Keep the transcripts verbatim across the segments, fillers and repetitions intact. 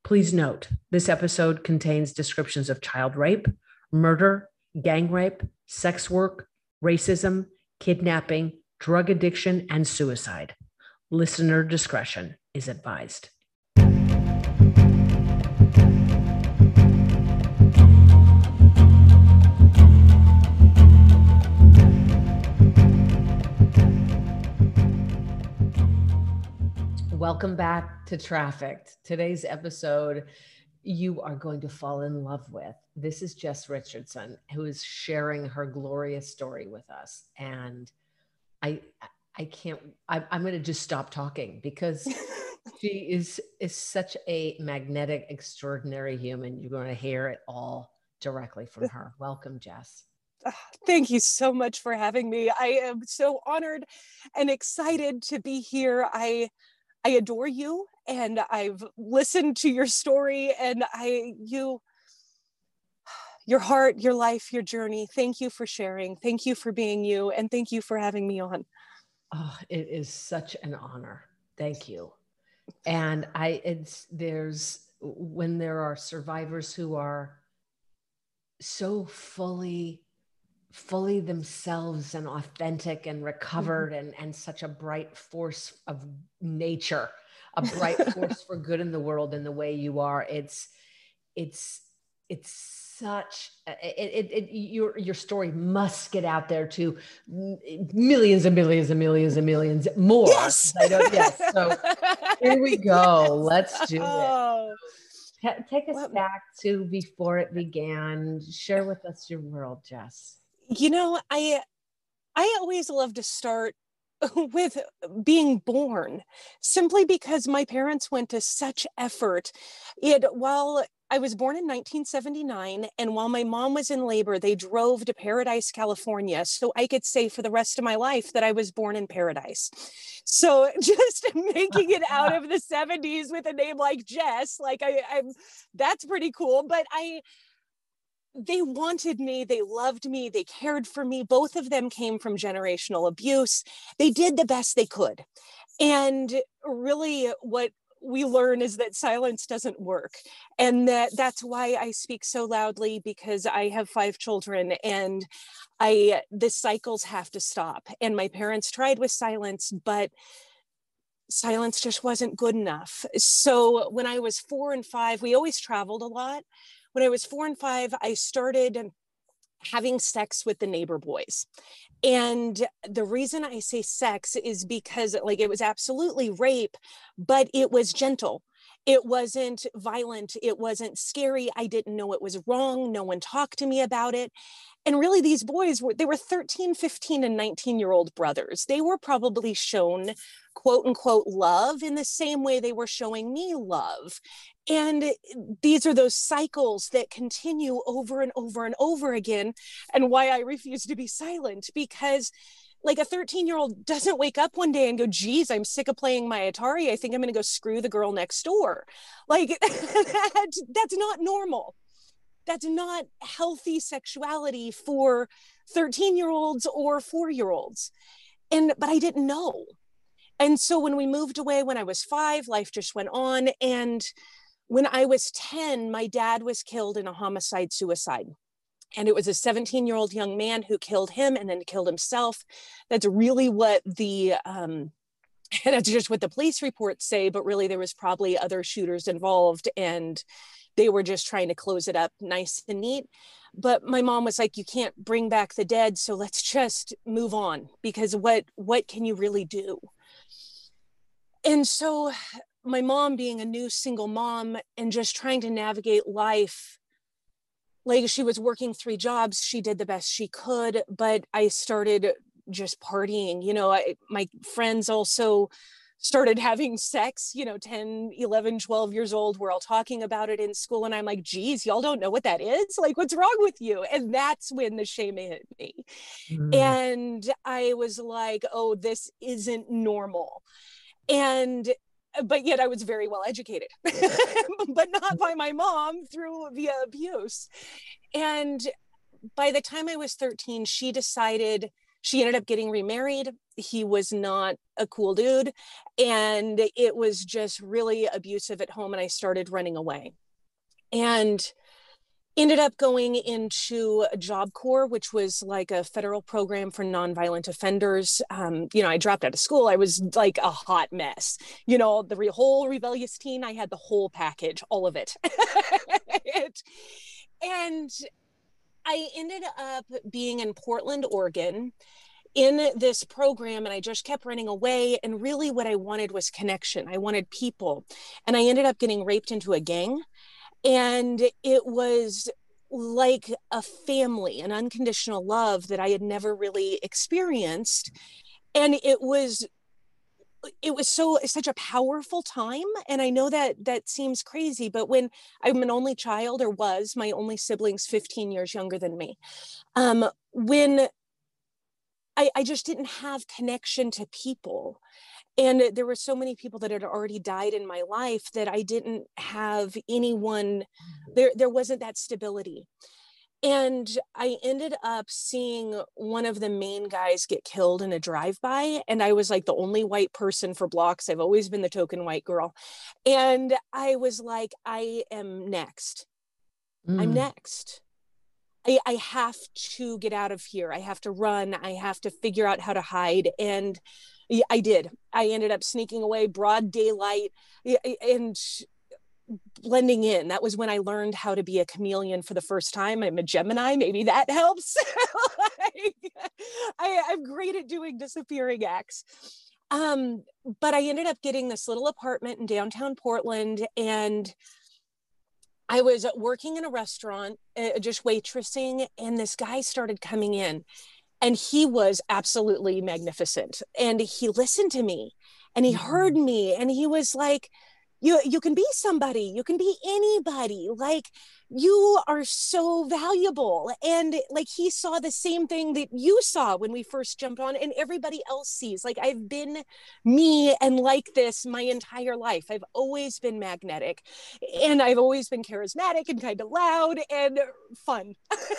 Please note, this episode contains descriptions of child rape, murder, gang rape, sex work, racism, kidnapping, drug addiction, and suicide. Listener discretion is advised. Welcome back to Trafficked. Today's episode, you are going to fall in love with. This is Jess Richardson, who is sharing her glorious story with us. And I I can't, I, I'm going to just stop talking because she is, is such a magnetic, extraordinary human. You're going to hear it all directly from her. Welcome, Jess. Thank you so much for having me. I am so honored and excited to be here. I I adore you, and I've listened to your story, and I, you, your heart, your life, your journey. Thank you for sharing. Thank you for being you, and thank you for having me on. Oh, it is such an honor. Thank you. And I, it's, there's, when there are survivors who are so fully, fully themselves and authentic and recovered and, and such a bright force of nature, a bright force for good in the world in the way you are. It's, it's, it's such, it, it, it, your, your story must get out there to millions and millions and millions and millions more. Yes. I don't, yes. So here we go. Let's do oh. it. Take us well, back to before it began. Share with us your world, Jess. You know, I I always love to start with being born, simply because my parents went to such effort. It while I was born in nineteen seventy-nine, and while my mom was in labor, they drove to Paradise, California, so I could say for the rest of my life that I was born in paradise. So just making it out of the seventies with a name like Jess, like I, I'm, that's pretty cool. But I. They wanted me, they loved me, they cared for me. Both of them came from generational abuse. They did the best they could. And really what we learn is that silence doesn't work. And that that's why I speak so loudly, because I have five children and I the cycles have to stop. And my parents tried with silence, but silence just wasn't good enough. So when I was four and five, we always traveled a lot. When I was four and five, I started having sex with the neighbor boys. And the reason I say sex is because like it was absolutely rape, but it was gentle. It wasn't violent. It wasn't scary. I didn't know it was wrong. No one talked to me about it. And really these boys were, they were thirteen, fifteen, and nineteen year old brothers. They were probably shown quote unquote love in the same way they were showing me love. And these are those cycles that continue over and over and over again. And why I refuse to be silent, because like a thirteen year old doesn't wake up one day and go, geez, I'm sick of playing my Atari. I think I'm going to go screw the girl next door. Like that, that's not normal. That's not healthy sexuality for thirteen year olds or four year olds. And, but I didn't know. And so when we moved away, when I was five, life just went on. And when I was ten, my dad was killed in a homicide suicide. And it was a seventeen year old young man who killed him and then killed himself. That's really what the, um, that's just what the police reports say, but really there was probably other shooters involved and they were just trying to close it up nice and neat. But my mom was like, you can't bring back the dead, so let's just move on, because what, what can you really do? And so my mom, being a new single mom and just trying to navigate life, like she was working three jobs, she did the best she could, but I started just partying. You know, I, my friends also started having sex, you know, ten, eleven, twelve years old. We're all talking about it in school. And I'm like, geez, y'all don't know what that is? Like, what's wrong with you? And that's when the shame hit me. Mm. And I was like, oh, this isn't normal. And but yet I was very well educated, but not by my mom, through via abuse. And by the time I was thirteen, she decided, she ended up getting remarried. he was not a cool dude. And it was just really abusive at home. And I started running away and ended up going into a Job Corps, which was like a federal program for nonviolent offenders. Um, you know, I dropped out of school. I was like a hot mess. You know, the re- whole rebellious teen, I had the whole package, all of it. it and I ended up being in Portland, Oregon, in this program, and I just kept running away. And really what I wanted was connection. I wanted people. And I ended up getting raped into a gang. And it was like a family, an unconditional love that I had never really experienced. And it was it was so such a powerful time. And I know that that seems crazy, but when I'm an only child, or was, my only sibling's fifteen years younger than me, um, when I, I just didn't have connection to people. And there were so many people that had already died in my life that I didn't have anyone, there, there wasn't that stability. And I ended up seeing one of the main guys get killed in a drive-by. And I was like the only white person for blocks. I've always been the token white girl. And I was like, I am next. Mm. I'm next. I, I have to get out of here. I have to run. I have to figure out how to hide. And I did. I ended up sneaking away, broad daylight, and blending in. That was when I learned how to be a chameleon for the first time. I'm a Gemini. Maybe that helps. like, I, I'm great at doing disappearing acts. Um, but I ended up getting this little apartment in downtown Portland, and I was working in a restaurant, uh, just waitressing, and this guy started coming in. And he was absolutely magnificent. And he listened to me and he heard me. And he was like, you, you can be somebody, you can be anybody. Like, you are so valuable. And like, he saw the same thing that you saw when we first jumped on, and everybody else sees. Like, I've been me and like this my entire life. I've always been magnetic, and I've always been charismatic and kind of loud and fun.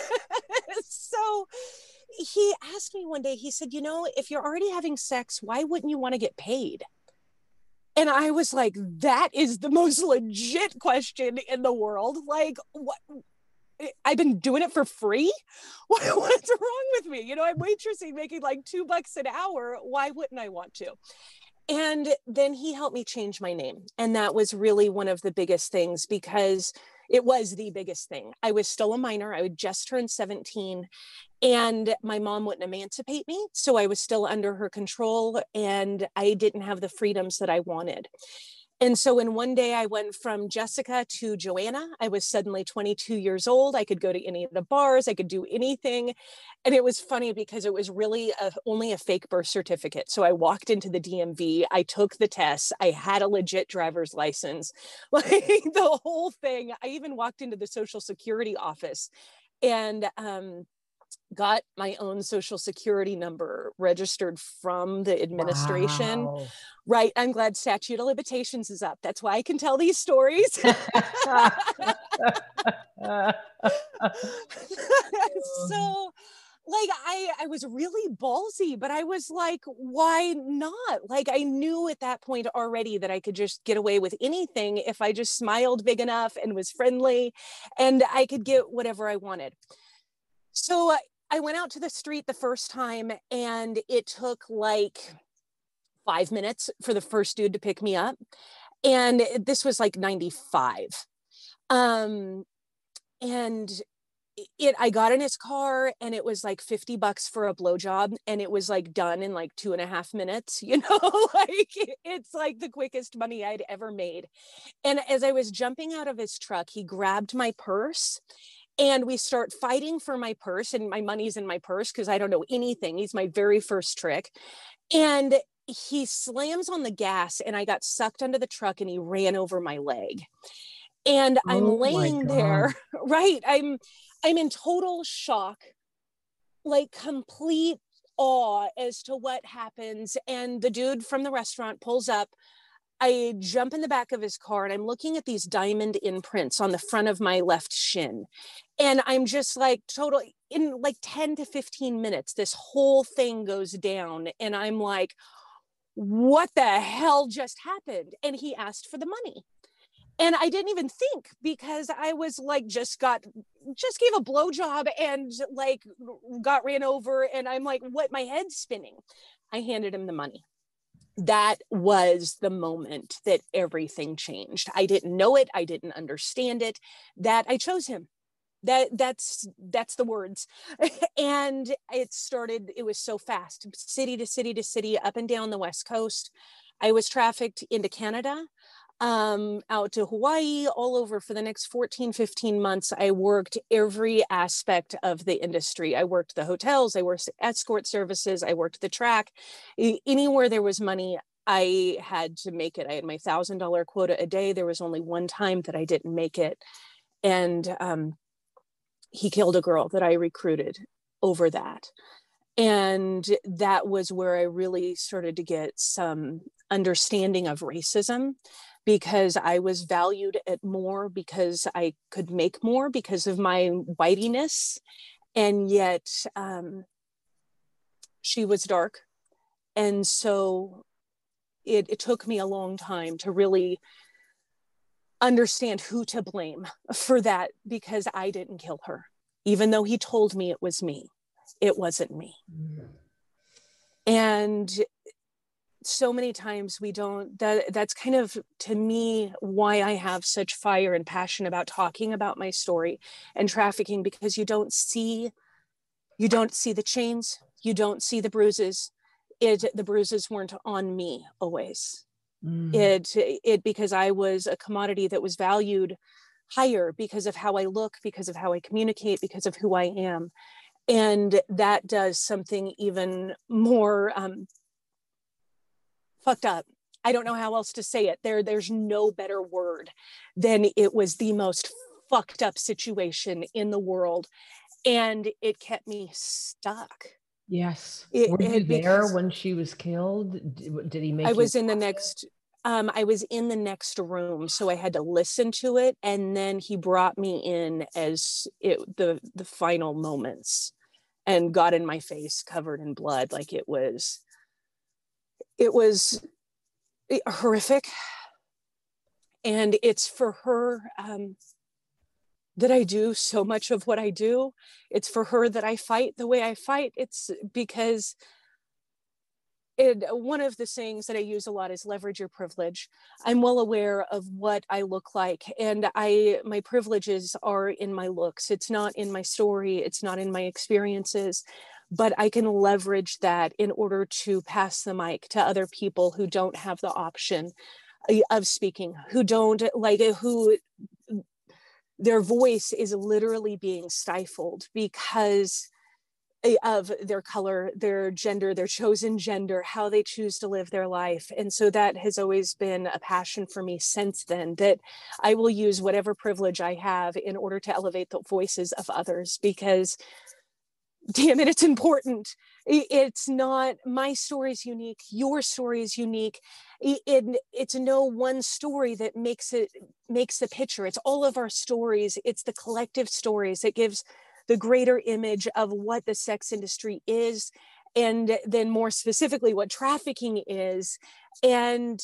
So he asked me one day, he said, you know, if you're already having sex, why wouldn't you want to get paid? And I was like, that is the most legit question in the world. Like, what? I've been doing it for free. What, what's wrong with me? You know, I'm waitressing, making like two bucks an hour. Why wouldn't I want to? And then he helped me change my name. And that was really one of the biggest things, because it was the biggest thing. I was still a minor. I had just turned seventeen, and my mom wouldn't emancipate me. So I was still under her control, and I didn't have the freedoms that I wanted. And so in one day I went from Jessica to Joanna. I was suddenly twenty-two years old. I could go to any of the bars. I could do anything. And it was funny because it was really a, only a fake birth certificate. So I walked into the D M V. I took the tests. I had a legit driver's license. Like, the whole thing. I even walked into the Social Security office and um, got my own Social Security number registered from the administration. Wow. Right. I'm glad statute of limitations is up. That's why I can tell these stories. So like, I, I was really ballsy, but I was like, why not? Like, I knew at that point already that I could just get away with anything if I just smiled big enough and was friendly, and I could get whatever I wanted. So I went out to the street the first time, and it took like five minutes for the first dude to pick me up. And this was like ninety-five. Um, and it, I got in his car, and it was like fifty bucks for a blowjob, and it was like done in like two and a half minutes, you know, like it's like the quickest money I'd ever made. And as I was jumping out of his truck, he grabbed my purse, and we start fighting for my purse, and my money's in my purse because I don't know anything. He's my very first trick. And he slams on the gas, and I got sucked under the truck, and he ran over my leg. And I'm oh laying there, right? I'm, I'm in total shock, like complete awe as to what happens. And the dude from the restaurant pulls up. I jump in the back of his car and I'm looking at these diamond imprints on the front of my left shin. And I'm just like totally in like ten to fifteen minutes, this whole thing goes down. And I'm like, what the hell just happened? And he asked for the money. And I didn't even think, because I was like, just got, just gave a blowjob and like got ran over. And I'm like, what? My head's spinning. I handed him the money. That was the moment that everything changed. I didn't know it. I didn't understand it. That I chose him. That that's that's the words. And it started, it was so fast, city to city to city, up and down the West Coast. I was trafficked into Canada, um, out to Hawaii, all over for the next fourteen, fifteen months. I worked every aspect of the industry. I worked the hotels, I worked escort services, I worked the track. Anywhere there was money, I had to make it. I had my one thousand dollars quota a day. There was only one time that I didn't make it. And um, he killed a girl that I recruited over that. And that was where I really started to get some understanding of racism, because I was valued at more because I could make more because of my whitiness. And yet um, she was dark. And so it, it took me a long time to really understand who to blame for that, because I didn't kill her. Even though he told me it was me, it wasn't me. Mm. And so many times we don't, that that's kind of, to me, why I have such fire and passion about talking about my story and trafficking, because you don't see, you don't see the chains, you don't see the bruises. It, the bruises weren't on me always. Mm. It, it, because I was a commodity that was valued higher because of how I look, because of how I communicate, because of who I am. And that does something even more um, fucked up. I don't know how else to say it. There, there's no better word than it was the most fucked up situation in the world. And it kept me stuck. Yes. It, Were you it, there when she was killed? Did, did he make I you was in the next, um, I was in the next room. So I had to listen to it. And then he brought me in as it, the, the final moments, and got in my face covered in blood. Like it was, it was horrific. And it's for her um, that I do so much of what I do. It's for her that I fight the way I fight. It's because it, one of the sayings that I use a lot is leverage your privilege. I'm well aware of what I look like, and I, my privileges are in my looks. It's not in my story. It's not in my experiences, but I can leverage that in order to pass the mic to other people who don't have the option of speaking, who don't like, who their voice is literally being stifled because of their color, their gender, their chosen gender, how they choose to live their life. And so that has always been a passion for me since then, that I will use whatever privilege I have in order to elevate the voices of others, because damn it, it's important. It's not, my story is unique, your story is unique. It, it, it's no one story that makes it, makes the picture. It's all of our stories. It's the collective stories that gives the greater image of what the sex industry is, and then more specifically what trafficking is. And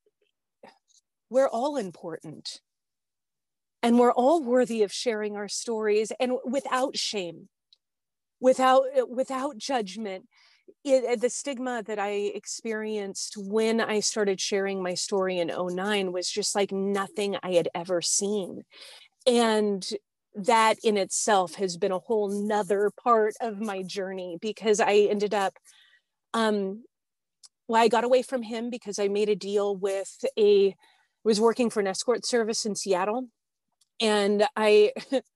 we're all important, and we're all worthy of sharing our stories, and without shame, without without judgment. It, the stigma that I experienced when I started sharing my story in oh nine was just like nothing I had ever seen. And that in itself has been a whole nother part of my journey, because I ended up, um, well, I got away from him because I made a deal with a, was working for an escort service in Seattle. And I,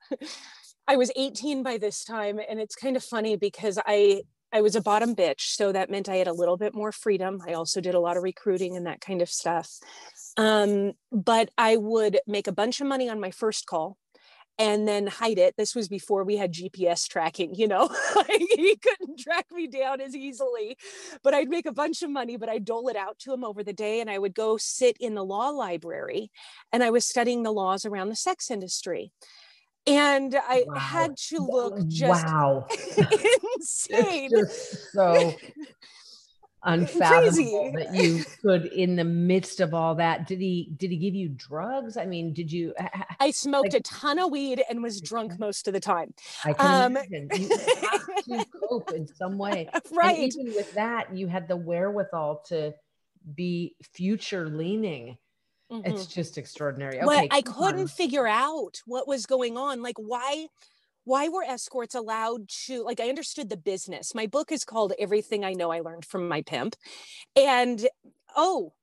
I was eighteen by this time. And it's kind of funny because I, I was a bottom bitch. So that meant I had a little bit more freedom. I also did a lot of recruiting and that kind of stuff. Um, but I would make a bunch of money on my first call. and then hide it. This was before we had G P S tracking, you know, like he couldn't track me down as easily, but I'd make a bunch of money, but I'd dole it out to him over the day. And I would go sit in the law library and I was studying the laws around the sex industry. And I Wow. had to look just wow. insane. It's just so unfathomable that you could, in the midst of all that, did he, did he give you drugs? I mean, did you? I smoked like, a ton of weed and was drunk most of the time. I can Um, imagine. You have to cope in some way. Right. And even with that, you had the wherewithal to be future leaning. Mm-hmm. It's just extraordinary. Okay, well, I couldn't on. figure out what was going on. Like, why, why were escorts allowed to, like, I understood the business. My book is called Everything I Know I Learned from My Pimp. And, oh,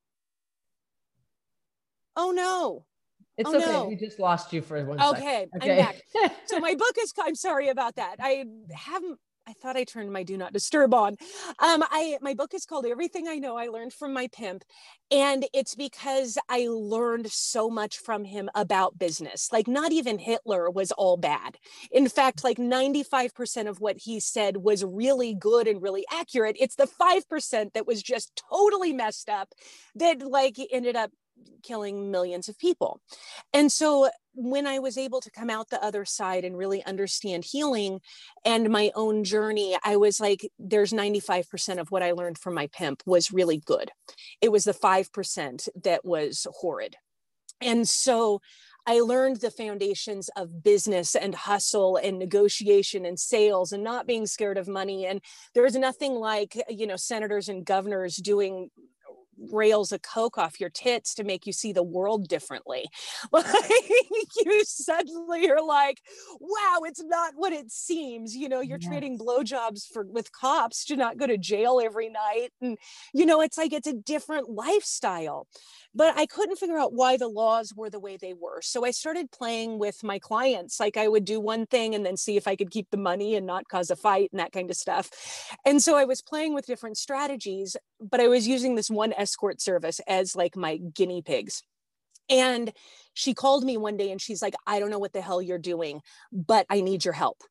oh no. It's oh, okay. no. We just lost you for one okay, second. Okay, I'm back. So my book is, I'm sorry about that. I haven't, I thought I turned my do not disturb on. Um, I, my book is called Everything I Know I Learned from My Pimp. And it's because I learned so much from him about business. Like, not even Hitler was all bad. In fact, like ninety-five percent of what he said was really good and really accurate. It's the five percent that was just totally messed up that like ended up killing millions of people. And so when I was able to come out the other side and really understand healing and my own journey, I was like, there's ninety-five percent of what I learned from my pimp was really good. It was the five percent that was horrid. And so I learned the foundations of business and hustle and negotiation and sales and not being scared of money. And there was nothing like, you know, senators and governors doing rails of coke off your tits to make you see the world differently. Like, you suddenly are like, wow, it's not what it seems. You know, you're yes. trading blowjobs for with cops to not go to jail every night. And, you know, it's like, it's a different lifestyle. But I couldn't figure out why the laws were the way they were. So I started playing with my clients. Like, I would do one thing and then see if I could keep the money and not cause a fight and that kind of stuff. And so I was playing with different strategies, but I was using this one escort service as like my guinea pigs. And she called me one day and she's like, I don't know what the hell you're doing, but I need your help.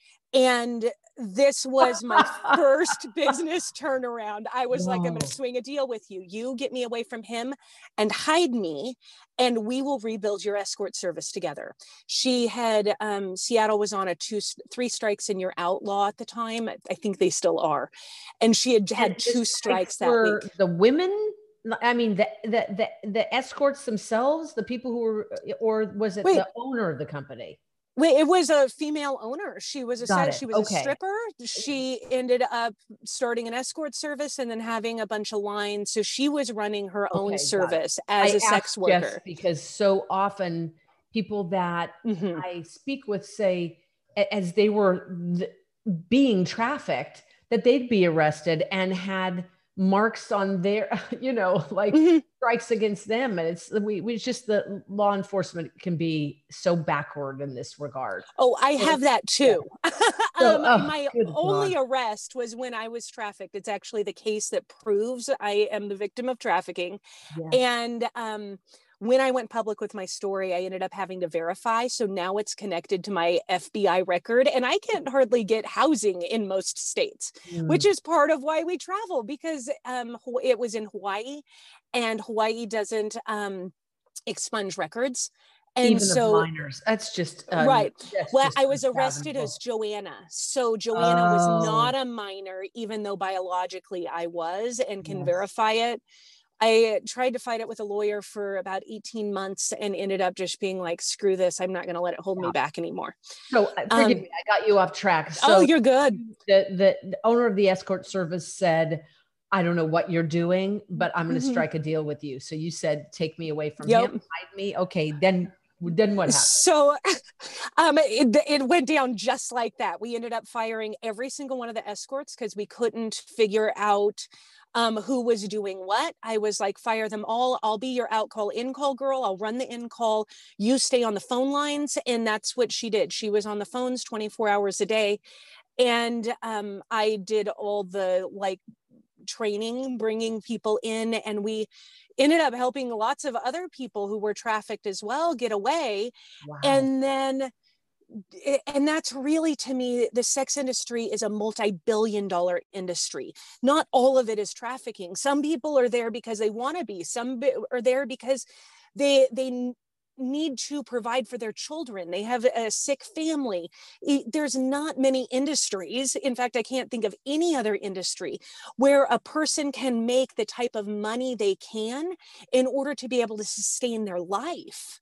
And this was my first business turnaround. I was Whoa. like, I'm going to swing a deal with you. You get me away from him and hide me, and we will rebuild your escort service together. She had, um, Seattle was on a two, three strikes and you're out law at the time. I think they still are. And she had had two strikes that week. The women, I mean, the, the, the, the escorts themselves, the people who were, or was it Wait. the owner of the company? Wait, it was a female owner. She was a set, she was okay. a stripper. She ended up starting an escort service and then having a bunch of lines. So she was running her okay, own service as I a sex worker. Because so often people that mm-hmm. I speak with say, as they were th- being trafficked, that they'd be arrested and had marks on their, you know, like mm-hmm. strikes against them. And it's, we, we just, the law enforcement can be so backward in this regard. Oh, I so, have that too. Yeah. So, um, oh, my only God. arrest was when I was trafficked. It's actually the case that proves I am the victim of trafficking. Yeah. And, um, when I went public with my story, I ended up having to verify. So now it's connected to my F B I record, and I can't hardly get housing in most states, mm. which is part of why we travel, because um, it was in Hawaii, and Hawaii doesn't um, expunge records. And Even so of minors, that's just um, right. That's well, just I was arrested as Joanna. So Joanna oh. was not a minor, even though biologically I was, and can yes. verify it. I tried to fight it with a lawyer for about eighteen months and ended up just being like, screw this. I'm not going to let it hold yeah. me back anymore. So forgive um, me, I got you off track. So oh, you're good. The, the, the owner of the escort service said, I don't know what you're doing, but I'm going to mm-hmm. strike a deal with you. So you said, take me away from yep. him, hide me. Okay, then then what happened? So um, it, it went down just like that. We ended up firing every single one of the escorts because we couldn't figure out um, who was doing what. I was like, fire them all. I'll be your out call, in call girl. I'll run the in call. You stay on the phone lines. And that's what she did. She was on the phones twenty-four hours a day. And um, I did all the like training, bringing people in, and we ended up helping lots of other people who were trafficked as well get away. Wow. And then and that's really, to me, the sex industry is a multi-billion dollar industry. Not all of it is trafficking. Some people are there because they want to be. Some are there because they they need to provide for their children. They have a sick family. There's not many industries. In fact, I can't think of any other industry where a person can make the type of money they can in order to be able to sustain their life.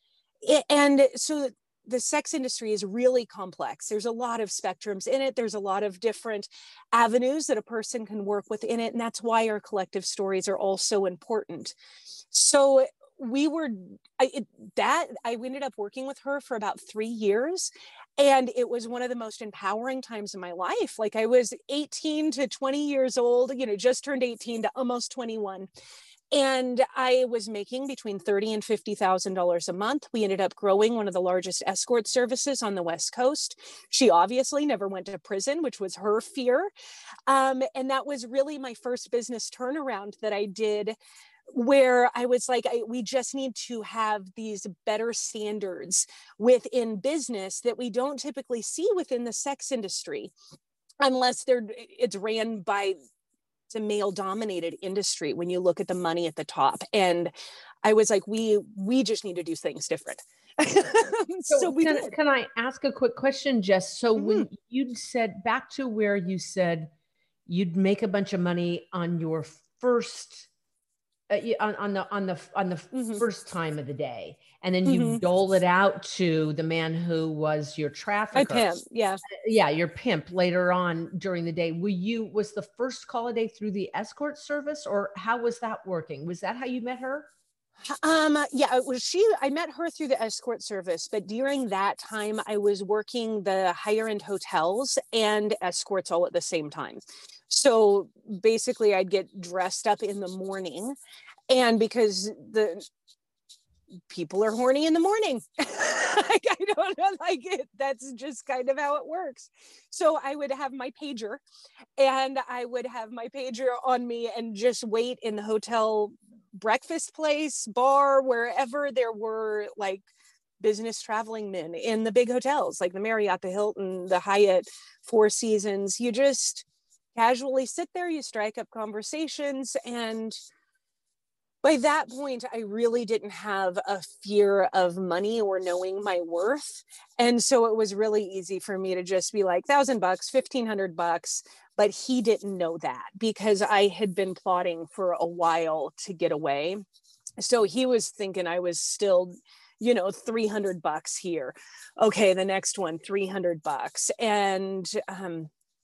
And so the sex industry is really complex. There's a lot of spectrums in it. There's a lot of different avenues that a person can work within it. And that's why our collective stories are all so important. So we were, I, it, that, I ended up working with her for about three years. And it was one of the most empowering times in my life. Like, I was eighteen to twenty years old, you know, just turned eighteen to almost twenty-one. And I was making between thirty thousand dollars and fifty thousand dollars a month. We ended up growing one of the largest escort services on the West Coast. She obviously never went to prison, which was her fear. Um, and that was really my first business turnaround that I did, where I was like, I, we just need to have these better standards within business that we don't typically see within the sex industry, unless they're it's ran by it's a male dominated industry when you look at the money at the top. And I was like, we we just need to do things different. so, so we can, did. can I ask a quick question, Jess? So mm-hmm. when you said, back to where you said you'd make a bunch of money on your first Uh, on, on the on the on the mm-hmm. first time of the day, and then you mm-hmm. dole it out to the man who was your trafficker. My pimp, yeah, uh, yeah, your pimp later on during the day. Were you was the first call a day through the escort service, or how was that working? Was that how you met her? Um, yeah, it was she. I met her through the escort service, but during that time, I was working the higher end hotels and escorts all at the same time. So basically, I'd get dressed up in the morning, and because the people are horny in the morning, like, I don't know, like it, that's just kind of how it works. So I would have my pager, and I would have my pager on me and just wait in the hotel breakfast place, bar, wherever there were like business traveling men in the big hotels, like the Marriott, the Hilton, the Hyatt, Four Seasons. You just casually sit there, you strike up conversations. And by that point, I really didn't have a fear of money or knowing my worth. And so it was really easy for me to just be like, thousand bucks, fifteen hundred bucks. But he didn't know that because I had been plotting for a while to get away. So he was thinking I was still, you know, three hundred bucks here. Okay, the next one, three hundred bucks. And um,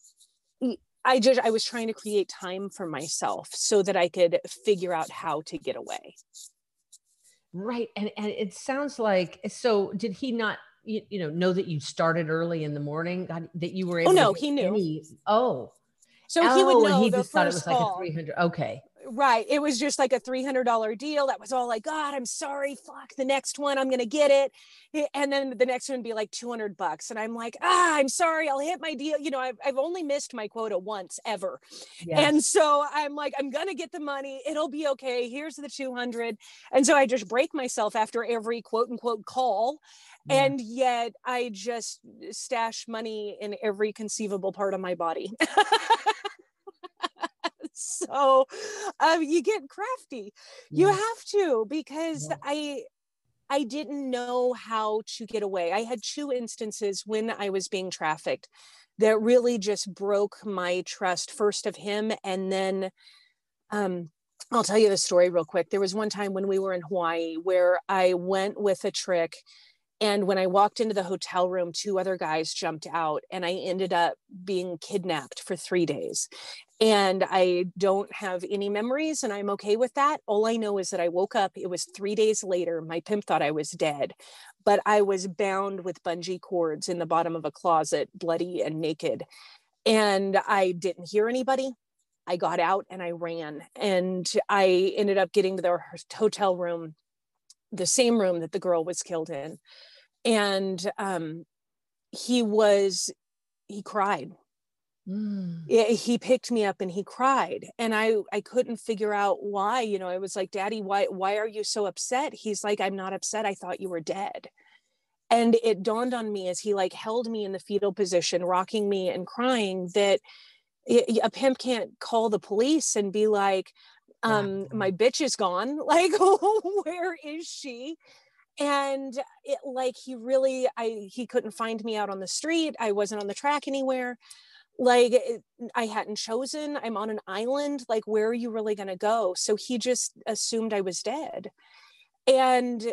I just, I was trying to create time for myself so that I could figure out how to get away. Right. And, and it sounds like, so did he not, you, you know, know that you started early in the morning, God, that you were able oh, no, to he knew. Any, oh, so oh, he would know and he the just thought it first was like call. a three hundred. Okay. Right. It was just like a three hundred dollars deal. That was all like, God, I'm sorry. Fuck the next one. I'm going to get it. And then the next one would be like two hundred bucks. And I'm like, ah, I'm sorry. I'll hit my deal. You know, I've, I've only missed my quota once ever. Yes. And so I'm like, I'm going to get the money. It'll be okay. Here's the two hundred. And so I just break myself after every quote unquote call. Yeah. And yet I just stash money in every conceivable part of my body. So um, you get crafty. Yeah. You have to, because yeah. I I didn't know how to get away. I had two instances when I was being trafficked that really just broke my trust, first of him, and then um, I'll tell you the story real quick. There was one time when we were in Hawaii where I went with a trick. And when I walked into the hotel room, two other guys jumped out, and I ended up being kidnapped for three days. And I don't have any memories, and I'm okay with that. All I know is that I woke up, it was three days later. My pimp thought I was dead, but I was bound with bungee cords in the bottom of a closet, bloody and naked. And I didn't hear anybody. I got out and I ran, and I ended up getting to the hotel room, the same room that the girl was killed in. And um, he was, he cried. Mm. He picked me up and he cried. And I, I couldn't figure out why. You know, I was like, Daddy, why, why are you so upset? He's like, I'm not upset. I thought you were dead. And it dawned on me as he like held me in the fetal position, rocking me and crying, that it, a pimp can't call the police and be like, um, Wow. my bitch is gone. Like, where is she? And it, like, he really, I, he couldn't find me out on the street. I wasn't on the track anywhere. Like, it, I hadn't chosen. I'm on an island. Like, where are you really going to go? So he just assumed I was dead. And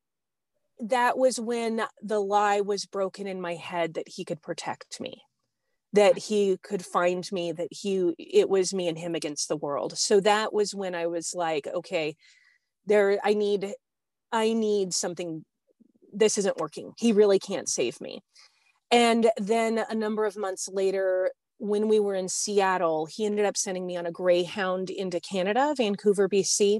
that was when the lie was broken in my head that he could protect me, that he could find me, that he, it was me and him against the world. So that was when I was like, okay, there, I need, I need something. This isn't working. He really can't save me. And then a number of months later, when we were in Seattle, he ended up sending me on a Greyhound into Canada, Vancouver, B C.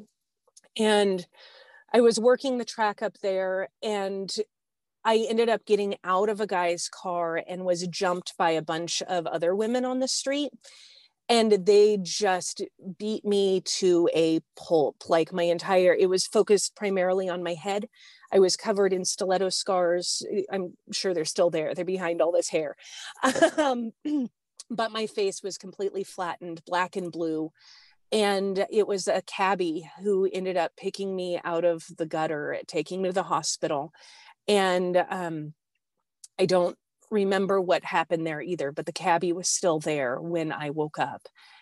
And I was working the track up there, and I ended up getting out of a guy's car and was jumped by a bunch of other women on the street. And they just beat me to a pulp. Like, my entire, it was focused primarily on my head. I was covered in stiletto scars. I'm sure they're still there. They're behind all this hair. Um, but my face was completely flattened, black and blue. And it was a cabbie who ended up picking me out of the gutter, taking me to the hospital. And um, I don't remember what happened there either, but the cabbie was still there when I woke up.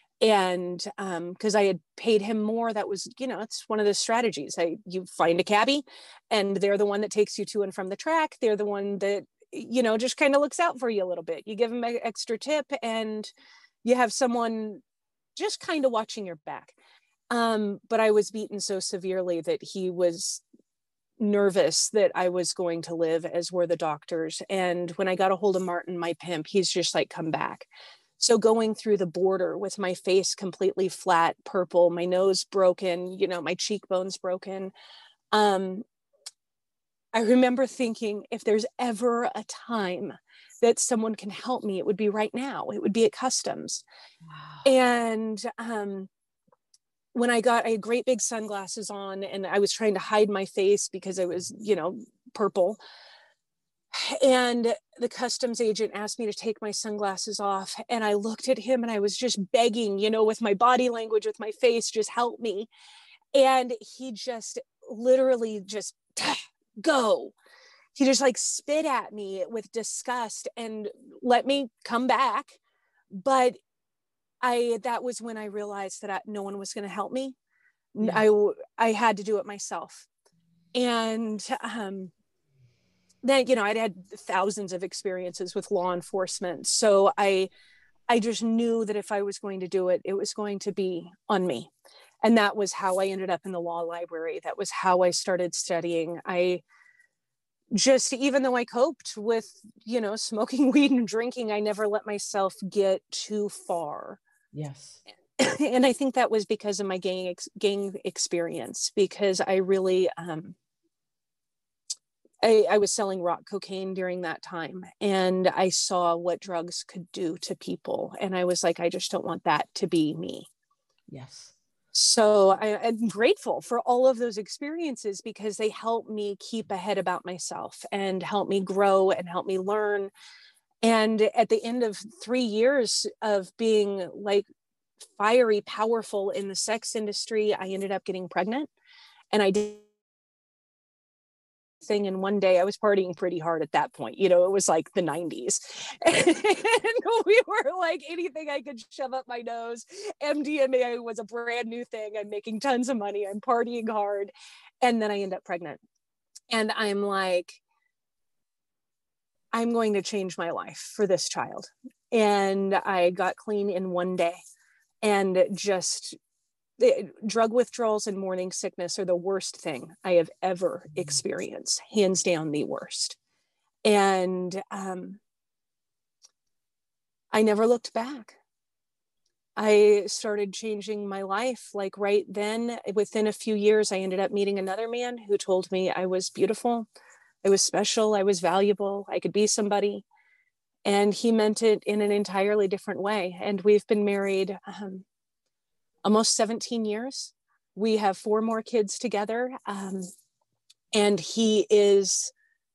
And um, because I had paid him more, that was, you know, it's one of the strategies. I, you find a cabbie and they're the one that takes you to and from the track. They're the one that, you know, just kind of looks out for you a little bit. You give them an extra tip and you have someone just kind of watching your back. Um, but I was beaten so severely that he was nervous that I was going to live, as were the doctors. And when I got a hold of Martin, my pimp, he's just like, come back. So going through the border with my face completely flat, purple, my nose broken, you know, my cheekbones broken. Um, I remember thinking, if there's ever a time that someone can help me, it would be right now. It would be at customs. Wow. And um, when I got, I had great big sunglasses on, and I was trying to hide my face because I was, you know, purple. And the customs agent asked me to take my sunglasses off. And I looked at him and I was just begging, you know, with my body language, with my face, just help me. And he just literally just, go. He just like spit at me with disgust and let me come back. But I, that was when I realized that I, no one was going to help me. Yeah. I, I had to do it myself. And um, then, you know, I'd had thousands of experiences with law enforcement. So I, I just knew that if I was going to do it, it was going to be on me. And that was how I ended up in the law library. That was how I started studying. I just, even though I coped with, you know, smoking weed and drinking, I never let myself get too far. Yes. And I think that was because of my gang ex- gang experience, because I really, um, I, I was selling rock cocaine during that time, and I saw what drugs could do to people. And I was like, I just don't want that to be me. Yes. So I, I'm grateful for all of those experiences, because they help me keep ahead about myself and help me grow and help me learn. And at the end of three years of being like fiery, powerful in the sex industry, I ended up getting pregnant. And I did thing, and one day I was partying pretty hard at that point. You know, it was like the nineties. And we were like, anything I could shove up my nose. M D M A was a brand new thing. I'm making tons of money. I'm partying hard. And then I end up pregnant. And I'm like, I'm going to change my life for this child. And I got clean in one day. And just the drug withdrawals and morning sickness are the worst thing I have ever experienced, hands down the worst. And um, I never looked back. I started changing my life. Like right then, within a few years, I ended up meeting another man who told me I was beautiful, I was special, I was valuable, I could be somebody. And he meant it in an entirely different way. And we've been married um, almost seventeen years. We have four more kids together. Um, and he is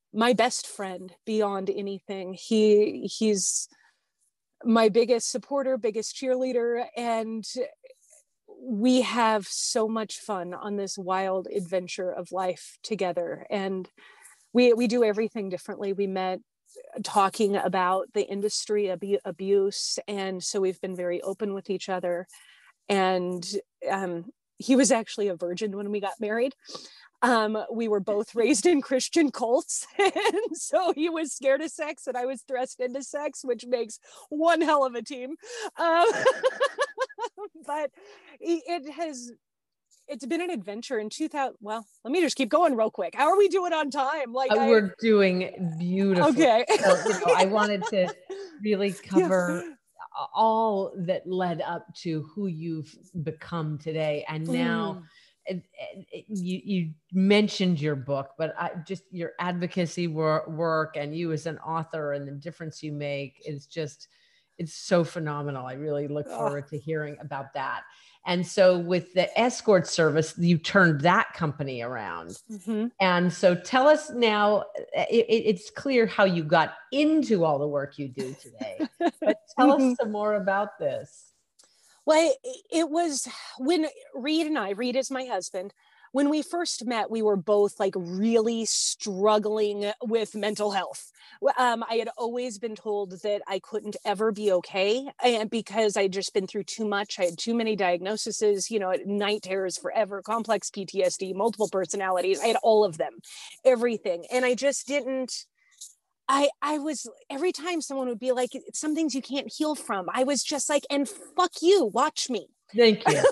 my best friend beyond anything. He he's my biggest supporter, biggest cheerleader, and we have so much fun on this wild adventure of life together. And we we do everything differently. We met talking about the industry of abuse, and so we've been very open with each other. And um, he was actually a virgin when we got married. Um, we were both raised in Christian cults, and so he was scared of sex and I was thrust into sex, which makes one hell of a team. Um, but it has, it's been an adventure. In two thousand, well, let me just keep going real quick. How are we doing on time? Like uh, I, we're doing beautiful. Okay. So, you know, I wanted to really cover yeah. all that led up to who you've become today, and now. Mm. It, it, you, you mentioned your book, but I, just your advocacy wor- work and you as an author and the difference you make is just, it's so phenomenal. I really look forward oh. to hearing about that. And so with the escort service, you turned that company around. Mm-hmm. And so tell us now, it, it's clear how you got into all the work you do today, but tell mm-hmm. us some more about this. Well, it was when Reed and I, Reed is my husband, when we first met, we were both like really struggling with mental health. Um, I had always been told that I couldn't ever be okay, and because I'd just been through too much. I had too many diagnoses, you know, night terrors forever, complex P T S D, multiple personalities. I had all of them, everything. And I just didn't, I, I was, every time someone would be like, some things you can't heal from, I was just like, and fuck you, watch me. Thank you.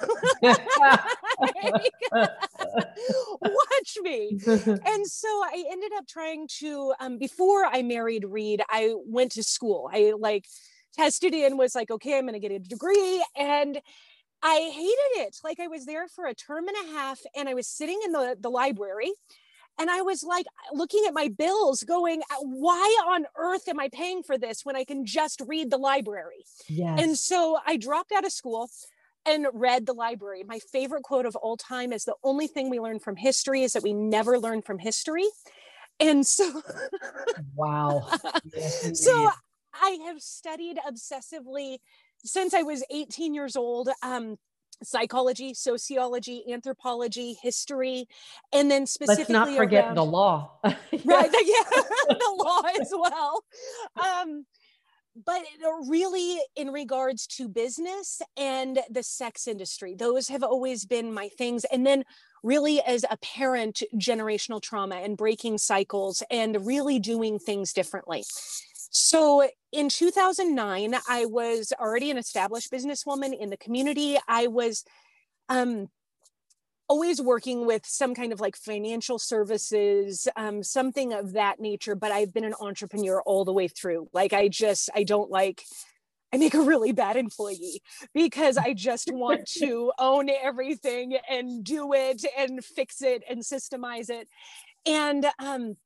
Watch me. And so I ended up trying to, um, before I married Reed, I went to school. I like tested in, was like, okay, I'm going to get a degree. And I hated it. Like I was there for a term and a half and I was sitting in the, the library. And I was like looking at my bills going, why on earth am I paying for this when I can just read the library? Yes. And so I dropped out of school and read the library. My favorite quote of all time is, the only thing we learn from history is that we never learn from history. And so, wow. Yes, so I have studied obsessively since I was eighteen years old. Um, psychology, sociology, anthropology, history, and then specifically let's not forget around, the law. Right, yeah, the law as well. Um, but really in regards to business and the sex industry, those have always been my things. And then really as a parent, generational trauma and breaking cycles and really doing things differently. So in two thousand nine, I was already an established businesswoman in the community. I was um, always working with some kind of like financial services, um, something of that nature, but I've been an entrepreneur all the way through. Like I just, I don't like, I make a really bad employee because I just want to own everything and do it and fix it and systemize it. And um,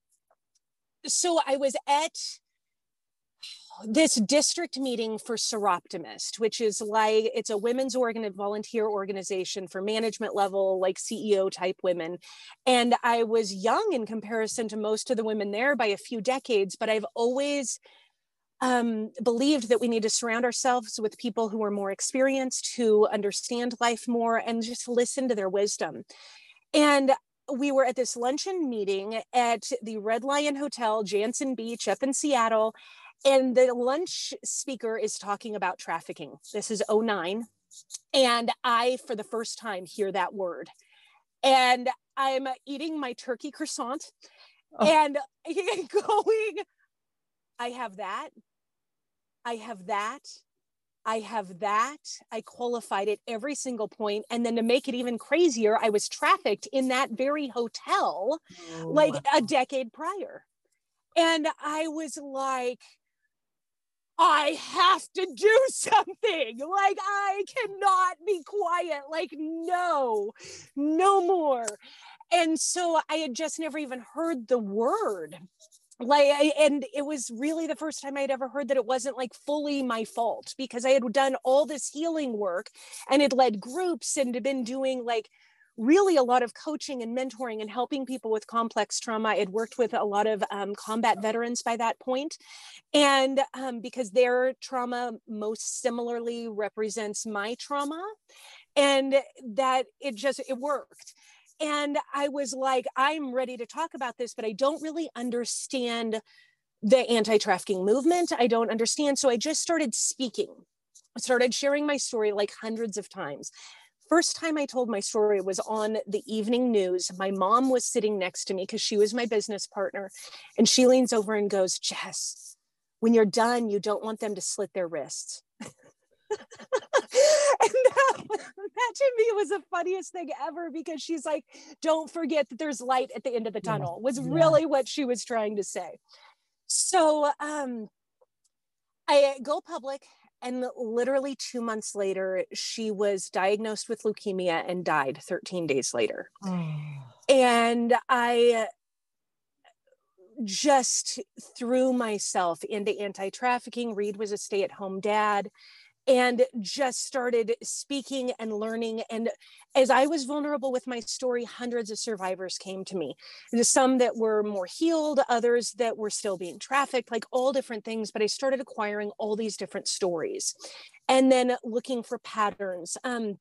so I was at this district meeting for Seroptimist, which is like, it's a women's organ volunteer organization for management level, like C E O type women. And I was young in comparison to most of the women there by a few decades, but I've always um, believed that we need to surround ourselves with people who are more experienced, who understand life more, and just listen to their wisdom. And we were at this luncheon meeting at the Red Lion Hotel, Jansen Beach up in Seattle. And the lunch speaker is talking about trafficking. This is oh nine. And I, for the first time, hear that word. And I'm eating my turkey croissant oh. and going, I have that. I have that. I have that. I qualified at every single point. And then to make it even crazier, I was trafficked in that very hotel oh, like wow. a decade prior. And I was like, I have to do something. Like, I cannot be quiet. Like, no, no more. And so I had just never even heard the word. Like, and it was really the first time I'd ever heard that it wasn't like fully my fault, because I had done all this healing work and had led groups and had been doing like really a lot of coaching and mentoring and helping people with complex trauma. I had worked with a lot of um, combat veterans by that point. And um, because their trauma most similarly represents my trauma, and that it just, it worked. And I was like, I'm ready to talk about this, but I don't really understand the anti-trafficking movement. I don't understand. So I just started speaking. I started sharing my story like hundreds of times. First time I told my story was on the evening news. My mom was sitting next to me because she was my business partner. And she leans over and goes, Jess, when you're done, you don't want them to slit their wrists. And that, that to me was the funniest thing ever, because she's like, don't forget that there's light at the end of the tunnel, was really what she was trying to say. So um, I go public. And literally two months later, she was diagnosed with leukemia and died thirteen days later. Oh. And I just threw myself into anti-trafficking. Reed was a stay-at-home dad, and just started speaking and learning. And as I was vulnerable with my story, hundreds of survivors came to me. There's some that were more healed, others that were still being trafficked, like all different things. But I started acquiring all these different stories and then looking for patterns. Um,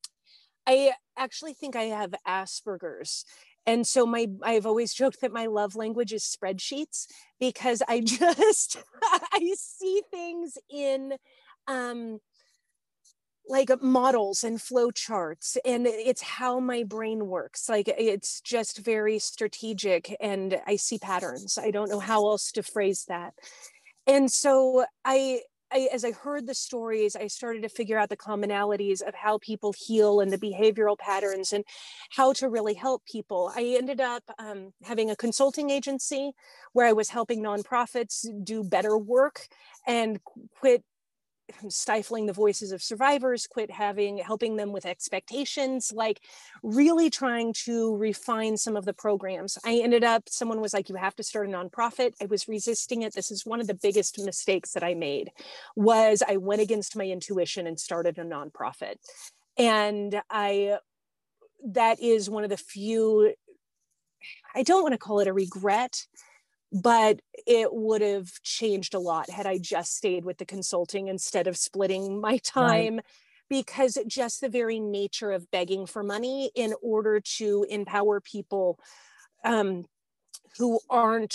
I actually think I have Asperger's. And so my, I've always joked that my love language is spreadsheets, because I just, I see things in um, like models and flow charts, and it's how my brain works. Like, it's just very strategic, and I see patterns. I don't know how else to phrase that. And so I, I, as I heard the stories, I started to figure out the commonalities of how people heal and the behavioral patterns and how to really help people. I ended up um, having a consulting agency where I was helping nonprofits do better work and quit stifling the voices of survivors, quit having, helping them with expectations, like really trying to refine some of the programs. I ended up, someone was like, you have to start a nonprofit. I was resisting it. This is one of the biggest mistakes that I made, was I went against my intuition and started a nonprofit. And I, that is one of the few, I don't want to call it a regret, but it would have changed a lot had I just stayed with the consulting instead of splitting my time, right. Because just the very nature of begging for money in order to empower people um, who aren't,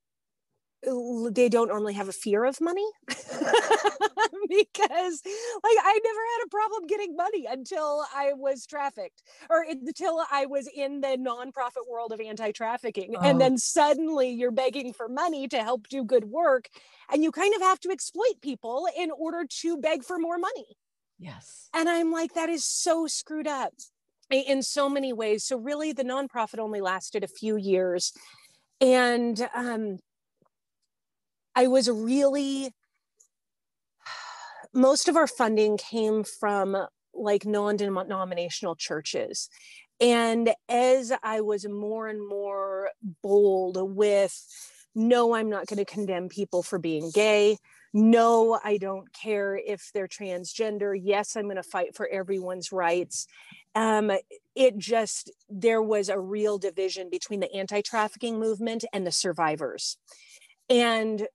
they don't normally have a fear of money. Because like I never had a problem getting money until I was trafficked, or until I was in the nonprofit world of anti-trafficking. Oh. And then suddenly you're begging for money to help do good work, and you kind of have to exploit people in order to beg for more money. Yes. And I'm like, that is so screwed up in so many ways. So really the nonprofit only lasted a few years. And um, I was really, most of our funding came from like non-denominational churches. And as I was more and more bold with, no, I'm not going to condemn people for being gay. No, I don't care if they're transgender. Yes, I'm going to fight for everyone's rights. Um, it just, there was a real division between the anti-trafficking movement and the survivors. And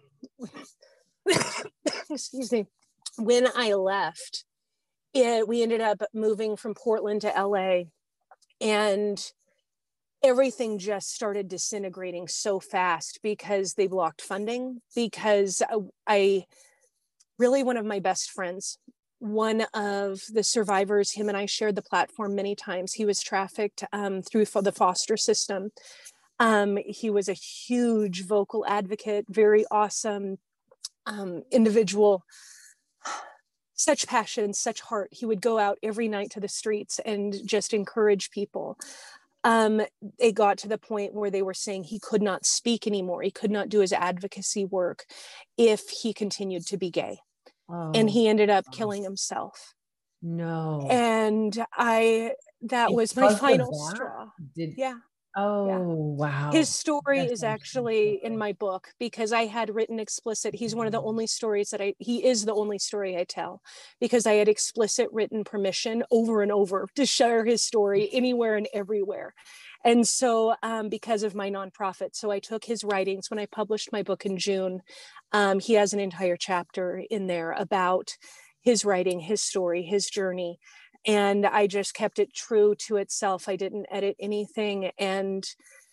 excuse me, when I left, it, we ended up moving from Portland to L A, and everything just started disintegrating so fast because they blocked funding. Because I, I really, one of my best friends, one of the survivors, him and I shared the platform many times. He was trafficked um, through the foster system. Um, he was a huge vocal advocate, very awesome um, individual. Such passion, such heart. He would go out every night to the streets and just encourage people. Um, it got to the point where they were saying he could not speak anymore. He could not do his advocacy work if he continued to be gay. Oh, and he ended up killing himself. No. And I, that because was my final straw. Did, yeah. Oh, Yeah. His wow. story That's is actually actually in good. my book because I had written explicit. He's one of the only stories that I, he is the only story I tell because I had explicit written permission over and over to share his story anywhere and everywhere. And so, um, because of my nonprofit, so I took his writings when I published my book in June. Um, he has an entire chapter in there about his writing, his story, his journey. And I just kept it true to itself. I didn't edit anything. And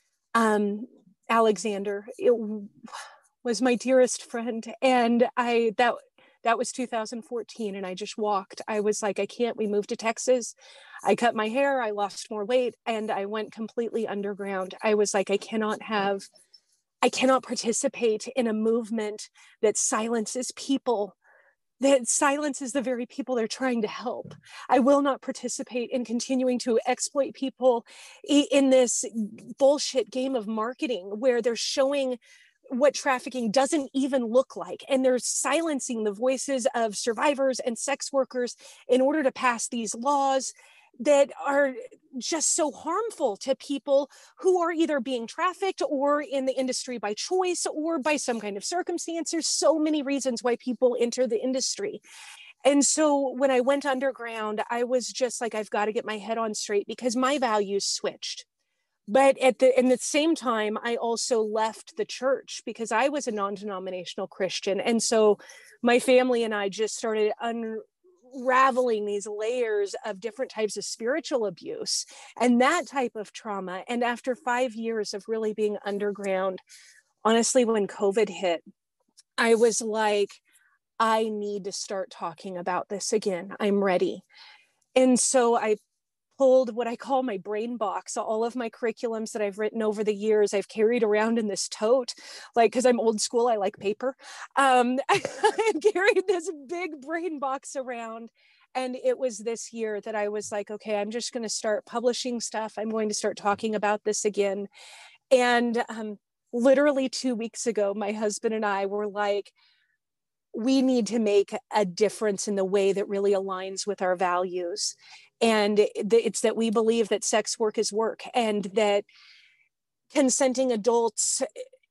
um, Alexander it was my dearest friend. And I, that, that was two thousand fourteen. And I just walked. I was like, I can't, we moved to Texas. I cut my hair, I lost more weight, and I went completely underground. I was like, I cannot have, I cannot participate in a movement that silences people, that silences the very people they're trying to help. I will not participate in continuing to exploit people in this bullshit game of marketing where they're showing what trafficking doesn't even look like. And they're silencing the voices of survivors and sex workers in order to pass these laws that are just so harmful to people who are either being trafficked or in the industry by choice or by some kind of circumstance. There's so many reasons why people enter the industry. And so when I went underground, I was just like, I've got to get my head on straight because my values switched. But at the in the same time, I also left the church because I was a non-denominational Christian. And so my family and I just started unraveling these layers of different types of spiritual abuse and that type of trauma. And after five years of really being underground, honestly, when COVID hit, I was like, I need to start talking about this again. I'm ready. And so I pulled what I call my brain box. All of my curriculums that I've written over the years, I've carried around in this tote, like, because I'm old school, I like paper. Um, I, I carried this big brain box around. And it was this year that I was like, okay, I'm just going to start publishing stuff. I'm going to start talking about this again. And um, literally two weeks ago, my husband and I were like, we need to make a difference in the way that really aligns with our values. And it's that we believe that sex work is work and that consenting adults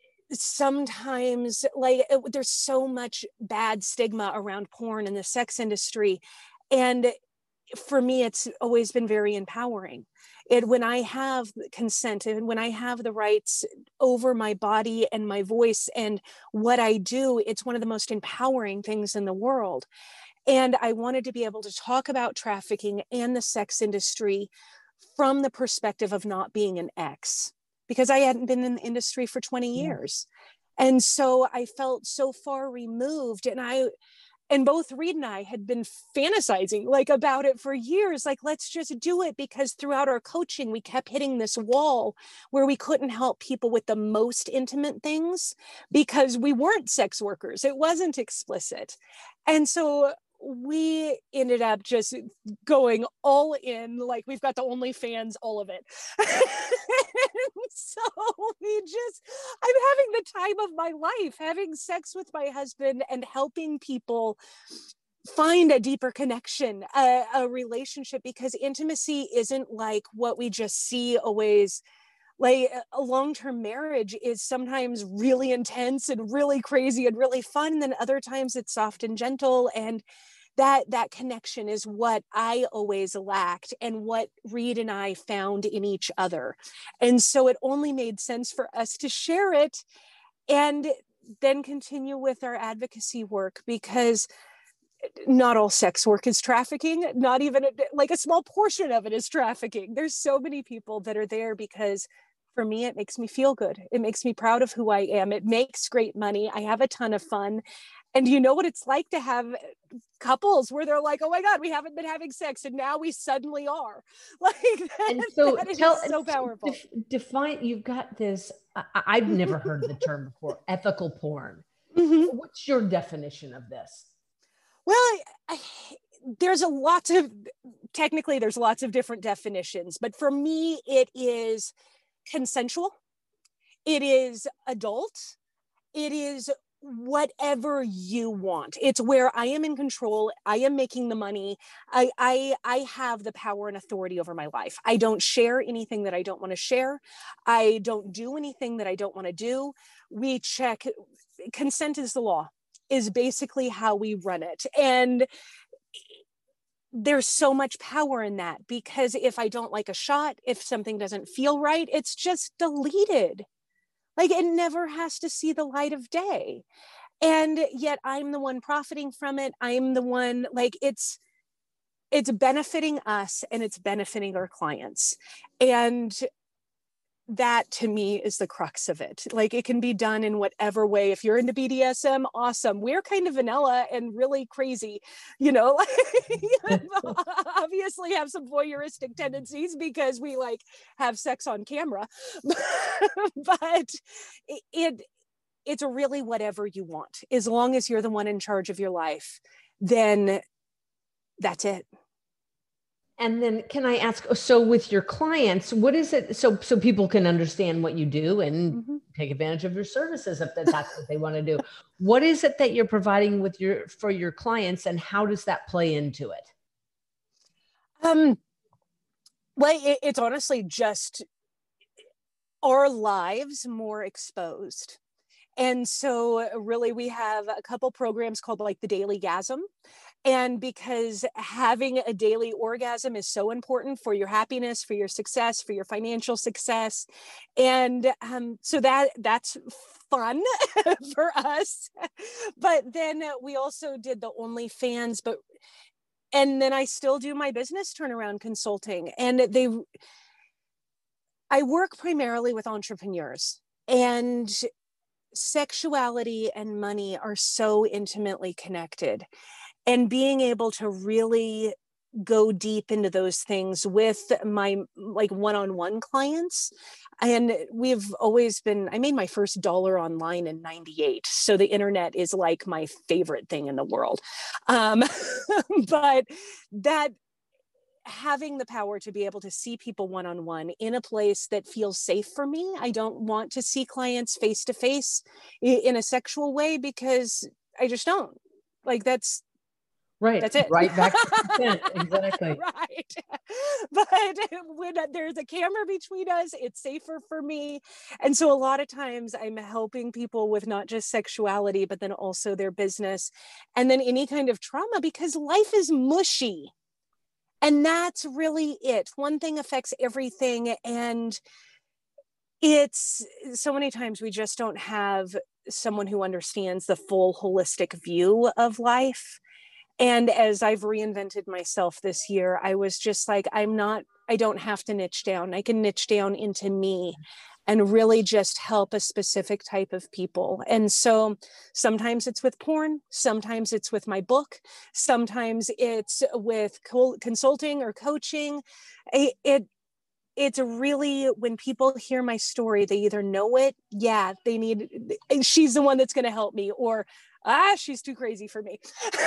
sometimes, like, there's so much bad stigma around porn and the sex industry. And for me, it's always been very empowering. It, when I have consent and when I have the rights over my body and my voice and what I do, it's one of the most empowering things in the world. And I wanted to be able to talk about trafficking and the sex industry from the perspective of not being an ex, because I hadn't been in the industry for twenty Yeah. years. And so I felt so far removed. And I, and both Reed and I had been fantasizing like about it for years. Like, let's just do it, because throughout our coaching, we kept hitting this wall where we couldn't help people with the most intimate things because we weren't sex workers. It wasn't explicit. And so we ended up just going all in, like we've got the OnlyFans, all of it. So we just, I'm having the time of my life, having sex with my husband and helping people find a deeper connection, a, a relationship, because intimacy isn't like what we just see always. Like, a long-term marriage is sometimes really intense and really crazy and really fun. And then other times it's soft and gentle. And that that connection is what I always lacked and what Reed and I found in each other. And so it only made sense for us to share it and then continue with our advocacy work, because not all sex work is trafficking. Not even like a small portion of it is trafficking. There's so many people that are there because for me, it makes me feel good. It makes me proud of who I am. It makes great money. I have a ton of fun. And you know what it's like to have couples where they're like, oh my God, we haven't been having sex. And now we suddenly are. Like, that, And so that tell, is so powerful. Def, define, you've got this, I, I've never heard the term before, ethical porn. Mm-hmm. What's your definition of this? Well, I, I, there's a lot of, technically there's lots of different definitions, but for me, it is consensual. It is adult. It is whatever you want. It's where I am in control. I am making the money. I, I, I have the power and authority over my life. I don't share anything that I don't want to share. I don't do anything that I don't want to do. We check, consent is the law, is basically how we run it. And there's so much power in that, because if I don't like a shot, if something doesn't feel right, it's just deleted. Like, it never has to see the light of day. And yet I'm the one profiting from it. I'm the one, like, it's, it's benefiting us and it's benefiting our clients. And that to me is the crux of it. Like, it can be done in whatever way. If you're into B D S M, awesome. We're kind of vanilla and really crazy, you know, obviously have some voyeuristic tendencies because we like have sex on camera, but it, it it's really whatever you want. As long as you're the one in charge of your life, then that's it. And then can I ask, so with your clients, what is it? So, so people can understand what you do and mm-hmm. take advantage of your services if that's what they want to do. What is it that you're providing with your, for your clients, and how does that play into it? Um, well, it, it's honestly just our lives more exposed. And so really we have a couple programs called like the Daily Gasm. And because having a daily orgasm is so important for your happiness, for your success, for your financial success. And um, so that that's fun for us. But then we also did the OnlyFans, but, and then I still do my business turnaround consulting. And they, I work primarily with entrepreneurs, and sexuality and money are so intimately connected. And being able to really go deep into those things with my like one-on-one clients. And we've always been, I made my first dollar online in ninety-eight. So the internet is like my favorite thing in the world. Um, but that having the power to be able to see people one-on-one in a place that feels safe for me. I don't want to see clients face-to-face in a sexual way, because I just don't. Like, that's right. That's it. Right back to consent. Exactly. Right. But when there's a camera between us, it's safer for me. And so a lot of times I'm helping people with not just sexuality, but then also their business, and then any kind of trauma, because life is mushy. And that's really it. One thing affects everything. And it's so many times we just don't have someone who understands the full holistic view of life. And as I've reinvented myself this year, I was just like, I'm not, I don't have to niche down. I can niche down into me and really just help a specific type of people. And so sometimes it's with porn, sometimes it's with my book, sometimes it's with co- consulting or coaching. It, it it's really, when people hear my story, they either know it, yeah, they need, she's the one that's going to help me, or ah, she's too crazy for me.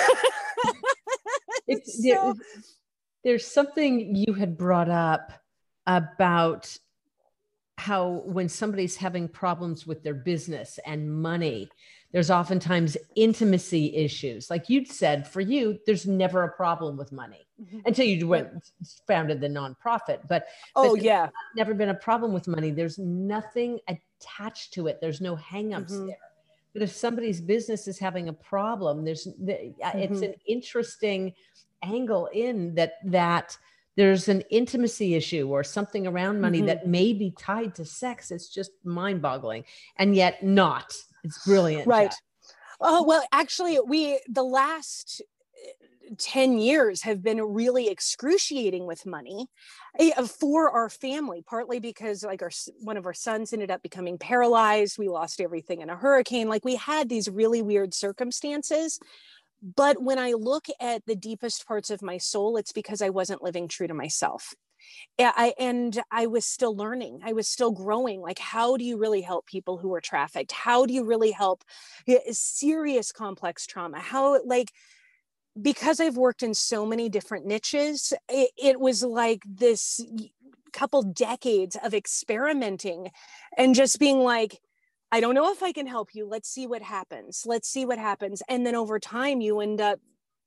It's, so, there's something you had brought up about how when somebody's having problems with their business and money, there's oftentimes intimacy issues. Like you'd said, for you, there's never a problem with money mm-hmm. until you went founded the nonprofit. But oh but yeah, never been a problem with money. There's nothing attached to it. There's no hangups mm-hmm. there. But if somebody's business is having a problem, there's it's mm-hmm. an interesting angle in that that there's an intimacy issue or something around money mm-hmm. that may be tied to sex. It's just mind-boggling, and yet not. It's brilliant. Right. Jeff. Oh, well, actually, we, the last ten years have been really excruciating with money for our family, partly because like our, one of our sons ended up becoming paralyzed. We lost everything in a hurricane. Like, we had these really weird circumstances. But when I look at the deepest parts of my soul, it's because I wasn't living true to myself. I, and I was still learning. I was still growing. Like, how do you really help people who are trafficked? How do you really help serious complex trauma? How, like, because I've worked in so many different niches, it, it was like this couple decades of experimenting and just being like, I don't know if I can help you. Let's see what happens. Let's see what happens. And then over time, you end up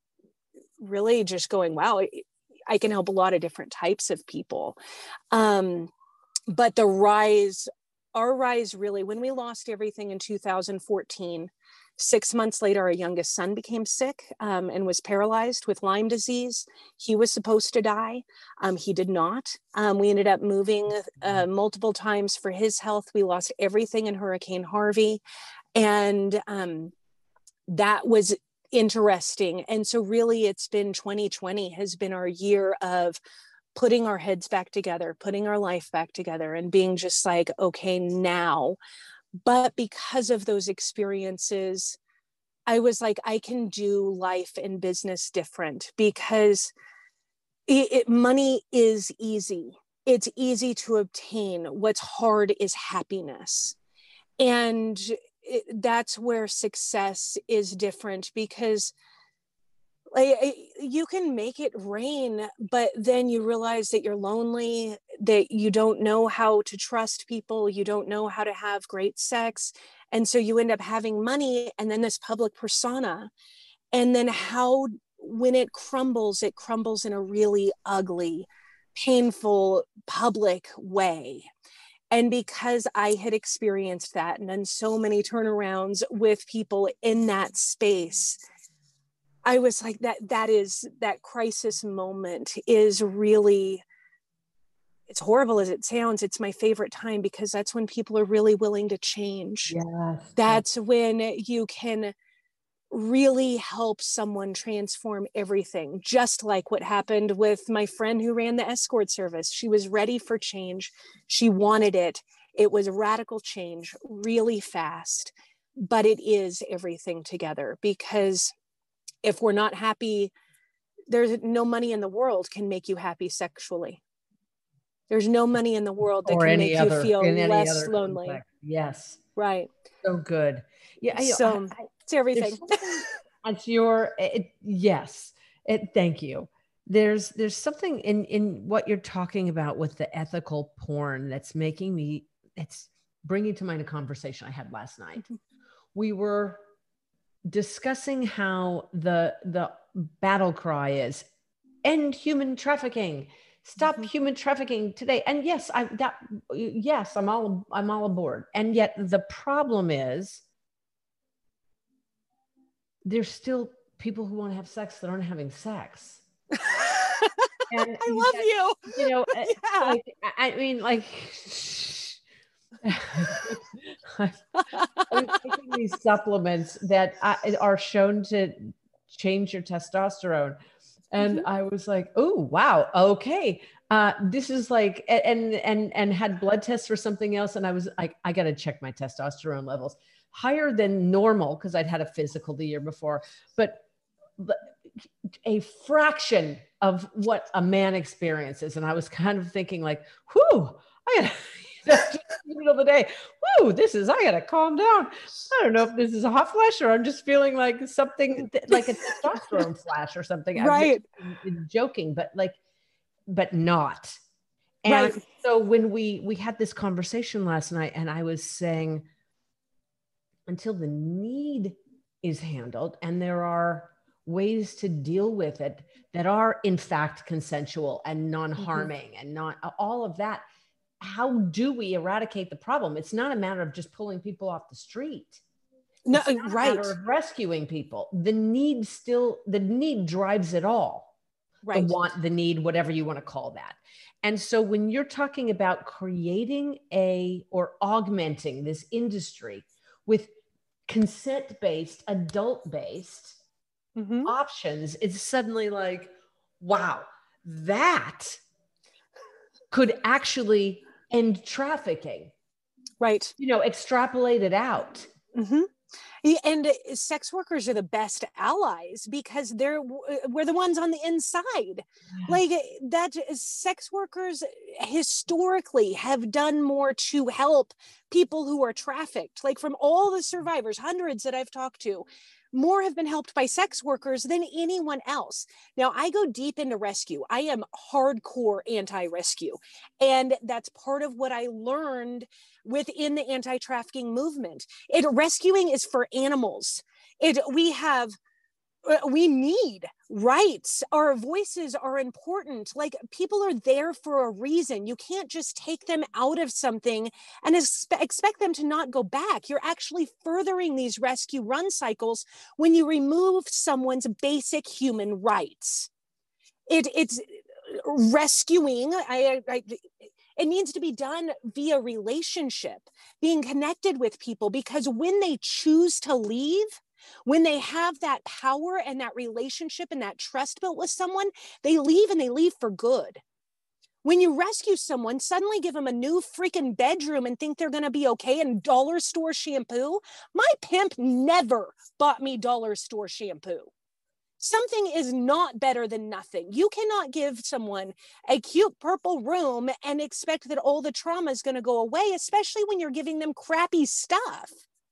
really just going, wow, I can help a lot of different types of people. Um, but the rise, our rise really, when we lost everything in two thousand fourteen, six months later, our youngest son became sick um, and was paralyzed with Lyme disease. He was supposed to die. Um, he did not. Um, we ended up moving uh, multiple times for his health. We lost everything in Hurricane Harvey. And um, that was interesting. And so really it's been twenty twenty has been our year of putting our heads back together, putting our life back together and being just like, okay, now. But because of those experiences, I was like, I can do life and business different because it, it, money is easy. It's easy to obtain. What's hard is happiness. And it, that's where success is different because like, you can make it rain, but then you realize that you're lonely, that you don't know how to trust people, you don't know how to have great sex. And so you end up having money and then this public persona. And then how, when it crumbles, it crumbles in a really ugly, painful, public way. And because I had experienced that and done so many turnarounds with people in that space, I was like, that, that is, that crisis moment is really, it's horrible as it sounds. It's my favorite time because that's when people are really willing to change. Yes. That's when you can really help someone transform everything, just like what happened with my friend who ran the escort service. She was ready for change. She wanted it. It was a radical change, really fast, but it is everything together because if we're not happy, there's no money in the world can make you happy sexually. There's no money in the world that or can make other, you feel less lonely. Context. Yes. Right. So good. Yeah. So I, I, it's everything. It's your, it, yes. It, thank you. There's, there's something in, in what you're talking about with the ethical porn that's making me, it's bringing to mind a conversation I had last night. Mm-hmm. We were discussing how the the battle cry is end human trafficking, stop mm-hmm. human trafficking today. And yes, I that yes, I'm all I'm all aboard. And yet the problem is there's still people who want to have sex that aren't having sex. And I love you. You know, yeah. like, I mean, like I'm taking these supplements that are shown to change your testosterone. And mm-hmm. I was like, oh, wow. Okay. Uh, this is like, and, and, and had blood tests for something else. And I was like, I got to check my testosterone levels higher than normal because I'd had a physical the year before, but, but a fraction of what a man experiences. And I was kind of thinking like, whew, I got just in the middle of the day, whoo, this is, I gotta calm down. I don't know if this is a hot flash or I'm just feeling like something th- like a testosterone flash or something. Right. I'm joking, but like, but not. And right. So when we, we had this conversation last night and I was saying, until the need is handled and there are ways to deal with it that are in fact consensual and non-harming mm-hmm. and not all of that, how do we eradicate the problem? It's not a matter of just pulling people off the street. No, it's not right. a matter of rescuing people. The need still, the need drives it all. Right. The want, the need, whatever you want to call that. And so when you're talking about creating a, or augmenting this industry with consent-based, adult-based mm-hmm. options, it's suddenly like, wow, that could actually end trafficking. Right. You know, extrapolate it out. Mm-hmm. And sex workers are the best allies because they're, we're the ones on the inside. Yes. Like that sex workers historically have done more to help people who are trafficked. Like from all the survivors, hundreds that I've talked to, more have been helped by sex workers than anyone else. Now, I go deep into rescue. I am hardcore anti-rescue. And that's part of what I learned within the anti-trafficking movement. It rescuing is for animals. It we have we need rights. Our voices are important. Like, people are there for a reason. You can't just take them out of something and expect them to not go back. You're actually furthering these rescue run cycles when you remove someone's basic human rights. It, it's rescuing. I, I, it needs to be done via relationship, being connected with people, because when they choose to leave, when they have that power and that relationship and that trust built with someone, they leave, and they leave for good. When you rescue someone, suddenly give them a new freaking bedroom and think they're going to be okay, and dollar store shampoo. My pimp never bought me dollar store shampoo. Something is not better than nothing. You cannot give someone a cute purple room and expect that all the trauma is going to go away, especially when you're giving them crappy stuff.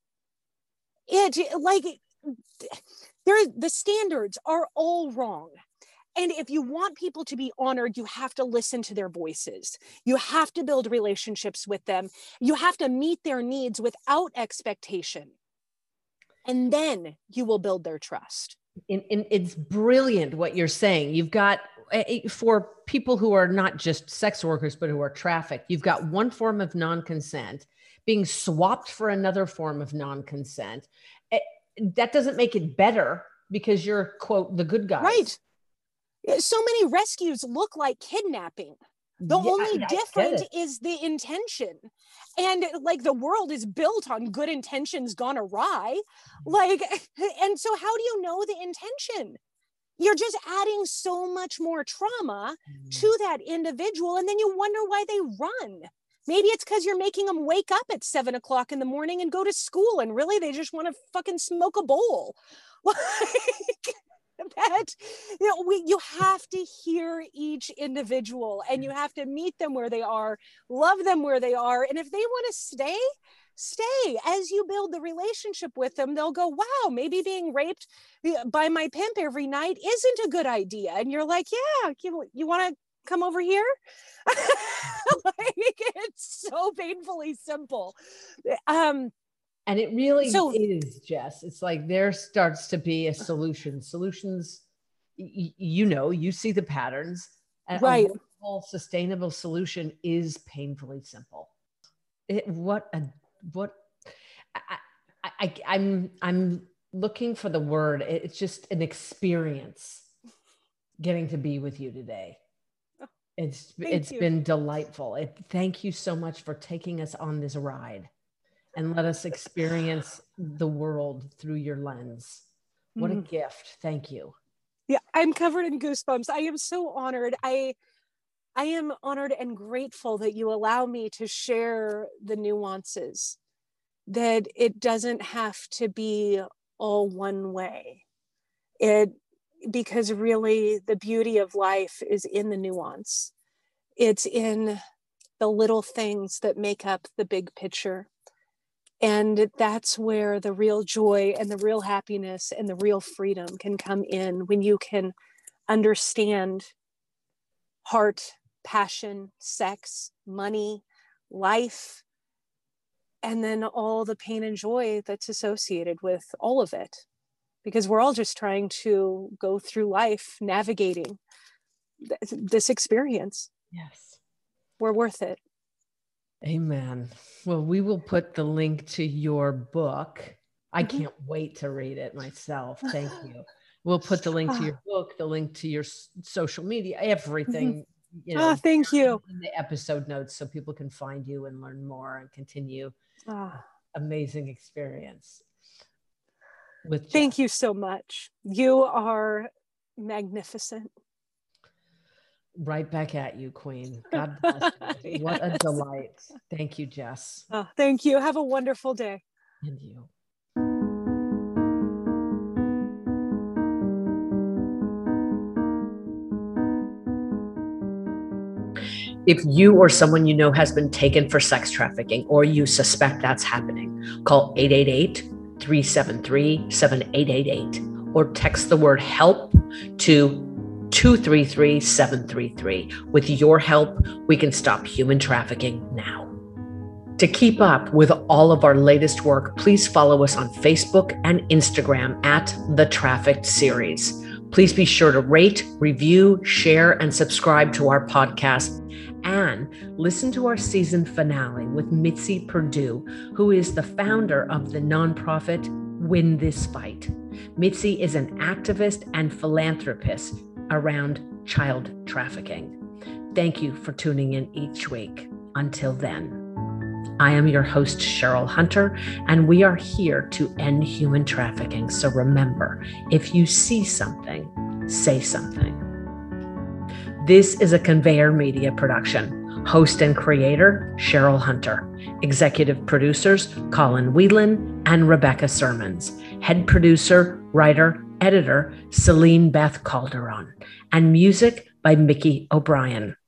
It, like, there, the standards are all wrong. And if you want people to be honored, you have to listen to their voices. You have to build relationships with them. You have to meet their needs without expectation. And then you will build their trust. And, and it's brilliant what you're saying. You've got, for people who are not just sex workers, but who are trafficked, you've got one form of non-consent being swapped for another form of non-consent. It, that doesn't make it better because you're, quote, the good guys. Right. So many rescues look like kidnapping. The Yeah, only I- I difference get it. is the intention. And like, the world is built on good intentions gone awry. Like, and so how do you know the intention? You're just adding so much more trauma to that individual. And then you wonder why they run. Maybe it's because you're making them wake up at seven o'clock in the morning and go to school. And really, they just want to fucking smoke a bowl. Like, that, you know, we, you have to hear each individual, and you have to meet them where they are, love them where they are. And if they want to stay, stay. As you build the relationship with them, they'll go, wow, maybe being raped by my pimp every night isn't a good idea. And you're like, yeah, you, you want to come over here? Like, it's so painfully simple. Um, And it really So- is, Jess. It's like there starts to be a solution. Solutions, y- you know, you see the patterns. And Right. a workable, sustainable solution is painfully simple. It, what a what I, I, I I'm I'm looking for the word. It, it's just an experience getting to be with you today. It's Thank it's you. been delightful. It, thank you so much for taking us on this ride and let us experience the world through your lens. What a Mhm. gift. Thank you. Yeah, I'm covered in goosebumps. I am so honored. I I am honored and grateful that you allow me to share the nuances, that it doesn't have to be all one way. It, because really the beauty of life is in the nuance. It's in the little things that make up the big picture. And that's where the real joy and the real happiness and the real freedom can come in, when you can understand heart, passion, sex, money, life, and then all the pain and joy that's associated with all of it. Because we're all just trying to go through life navigating th- this experience. Yes. We're worth it. Amen. Well, we will put the link to your book. I Mhm. can't wait to read it myself. Thank you. We'll put the link to your book, the link to your s- social media, everything, you know, Ah, thank you. in the episode notes so people can find you and learn more and continue Ah, amazing experience with thank Jess. you so much. You are magnificent. Right back at you, Queen. God bless you. What a Yes. delight. Thank you, Jess. Ah, thank you. Have a wonderful day. And you. If you or someone you know has been taken for sex trafficking, or you suspect that's happening, call eight eight eight, three seven three, seven eight eight eight or text the word help to two three three, seven three three. With your help, we can stop human trafficking now. To keep up with all of our latest work, please follow us on Facebook and Instagram at The Trafficked Series. Please be sure to rate, review, share, and subscribe to our podcast. And listen to our season finale with Mitzi Perdue, who is the founder of the nonprofit Win This Fight. Mitzi is an activist and philanthropist around child trafficking. Thank you for tuning in each week. Until then, I am your host, Cheryl Hunter, and we are here to end human trafficking. So remember, if you see something, say something. This is a Conveyor Media production. Host and creator, Cheryl Hunter. Executive producers, Colin Whelan and Rebecca Sermons. Head producer, writer, editor, Celine Beth Calderon. And music by Mickey O'Brien.